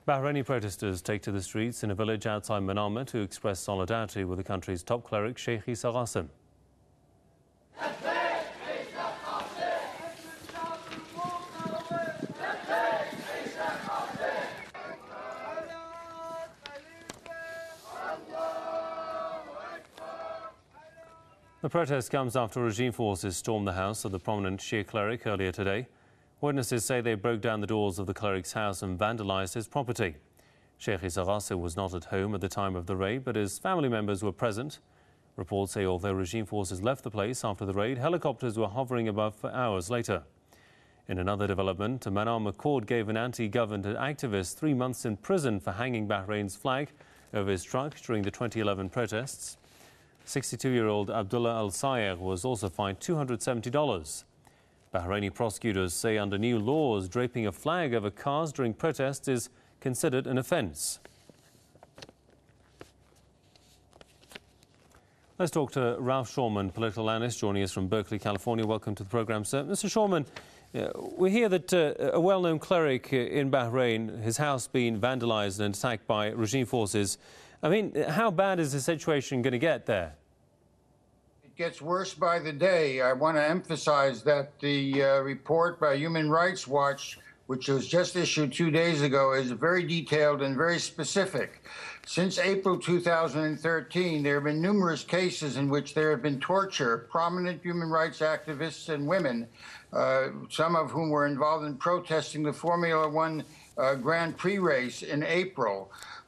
Bahraini protesters take to the streets in a village outside Manama to express solidarity with the country's top cleric, Sheikh Isa Qasim. The protest comes after regime forces stormed the house of the prominent Shia cleric earlier today. Witnesses say they broke down the doors of the cleric's house and vandalized his property. Sheikh Isa Qasim was not at home at the time of the raid, but his family members were present. Reports say although regime forces left the place after the raid, helicopters were hovering above for hours later. In another development, a Manama court gave an anti-government activist 3 months in prison for hanging Bahrain's flag over his truck during the 2011 protests. 62-year-old Abdullah Al-Sayegh was also fined $270. Bahraini prosecutors say under new laws, draping a flag over cars during protests is considered an offence. Let's talk to Ralph Shorman, political analyst, joining us from Berkeley, California. Welcome to the programme, sir. Mr. Shorman, we hear that a well-known cleric in Bahrain, his house being vandalised and attacked by regime forces. I mean, how bad is the situation going to get there? It gets worse by the day. I want to emphasize that the report by Human Rights Watch, which was just issued 2 days ago, is very detailed and very specific. Since April 2013, there have been numerous cases in which there have been torture of prominent human rights activists and women, some of whom were involved in protesting the Formula One Grand Prix race in April.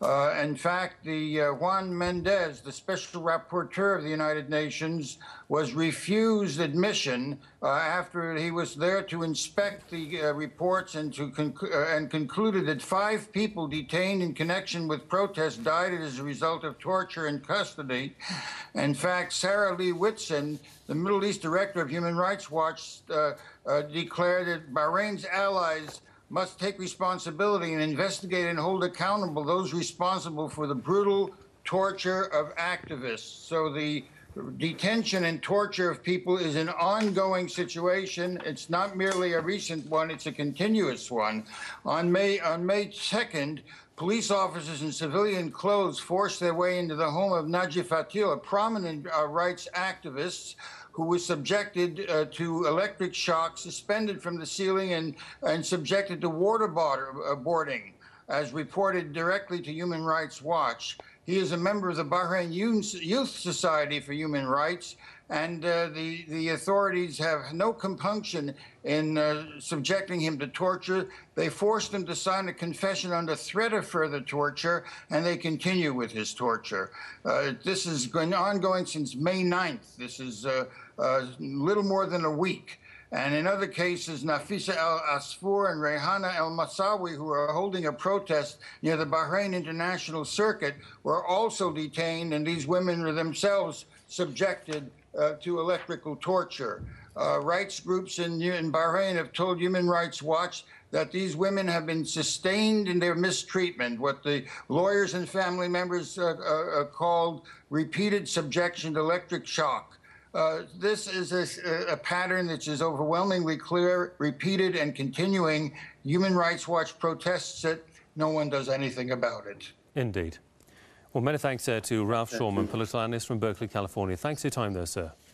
In fact, the Juan Mendez, the special rapporteur of the United Nations, was refused admission after he was there to inspect the reports and concluded that 5 people detained in connection with protests died as a result of torture in custody. In fact, Sarah Lee Whitson, the Middle East director of Human Rights Watch, declared that Bahrain's allies must take responsibility and investigate and hold accountable those responsible for the brutal torture of activists. So the detention and torture of people is an ongoing situation. It's not merely a recent one, it's a continuous one. On May 2nd, police officers in civilian clothes forced their way into the home of Najib Fatil, a prominent rights activist who was subjected to electric shock, suspended from the ceiling and subjected to waterboarding, as reported directly to Human Rights Watch. He is a member of the Bahrain Youth Society for Human Rights, and the authorities have no compunction in subjecting him to torture. They forced him to sign a confession under threat of further torture, and they continue with his torture. This has been ongoing since May 9th. This is little more than a week. And in other cases, Nafisa Al-Asfour and Rehana El-Masawi, who are holding a protest near the Bahrain International Circuit, were also detained, and these women are themselves subjected to electrical torture. Rights groups in Bahrain have told Human Rights Watch that these women have been sustained in their mistreatment, what the lawyers and family members called repeated subjection to electric shock. This is a pattern that is overwhelmingly clear, repeated, and continuing. Human Rights Watch protests it. No one does anything about it. Indeed. Well, many thanks to Ralph Shorman, political analyst from Berkeley, California. Thanks for your time there, sir.